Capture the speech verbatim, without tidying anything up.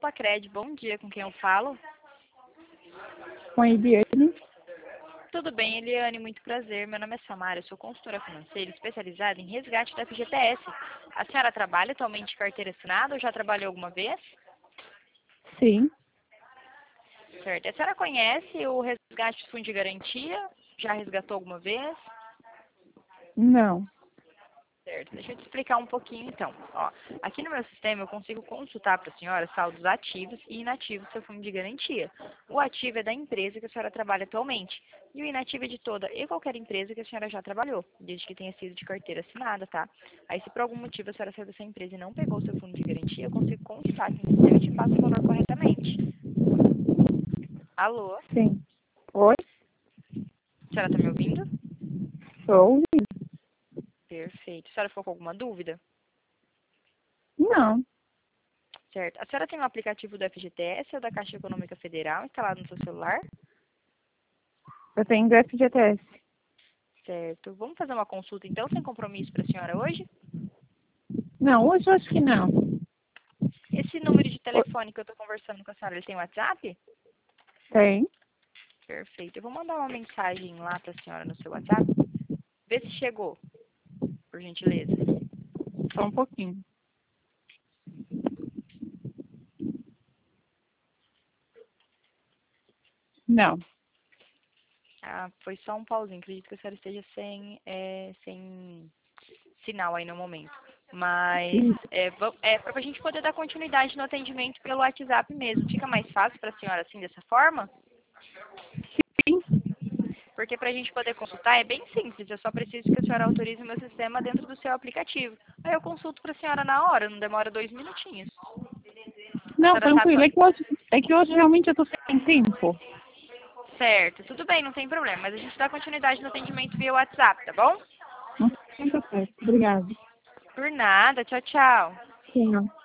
Lupacred, bom dia, com quem eu falo? Com a Eliane. Tudo bem, Eliane, muito prazer. Meu nome é Samara, eu sou consultora financeira especializada em resgate da F G T S. A senhora trabalha atualmente de carteira assinada ou já trabalhou alguma vez? Sim. Certo. A senhora conhece o resgate de fundo de garantia? Já resgatou alguma vez? Não. Certo. Deixa eu te explicar um pouquinho então. Ó, aqui no meu sistema eu consigo consultar para a senhora saldos ativos e inativos do seu fundo de garantia. O ativo é da empresa que a senhora trabalha atualmente. E o inativo é de toda e qualquer empresa que a senhora já trabalhou, desde que tenha sido de carteira assinada, tá? Aí se por algum motivo a senhora saiu dessa empresa e não pegou o seu fundo de garantia, eu consigo consultar aqui no sistema e te passo o valor corretamente. Alô? Sim. Oi? A senhora está me ouvindo? Estou ouvindo. Perfeito. A senhora ficou com alguma dúvida? Não. Certo. A senhora tem o aplicativo do F G T S ou da Caixa Econômica Federal instalado no seu celular? Eu tenho do F G T S. Certo. Vamos fazer uma consulta então, sem compromisso para a senhora hoje? Não, hoje eu acho que não. Esse número de Ho- telefone que eu estou conversando com a senhora, ele tem WhatsApp? Tem. Perfeito. Eu vou mandar uma mensagem lá para a senhora no seu WhatsApp. Vê se chegou, por gentileza. Só um pouquinho. Não. Ah, foi só um pauzinho. Acredito que a senhora esteja sem, é, sem sinal aí no momento. Mas Sim. é, va- é para a gente poder dar continuidade no atendimento pelo WhatsApp mesmo. Fica mais fácil para a senhora assim, dessa forma? Porque para a gente poder consultar é bem simples. Eu só preciso que a senhora autorize o meu sistema dentro do seu aplicativo. Aí eu consulto para a senhora na hora, não demora dois minutinhos. A Não, senhora sabe tranquilo. quando... É que hoje, é que hoje realmente eu tô sem tempo. Certo, tudo bem, não tem problema. Mas a gente dá continuidade no atendimento via WhatsApp, tá bom? Não tem tempo certo. Obrigada. Por nada, tchau, tchau. Sim.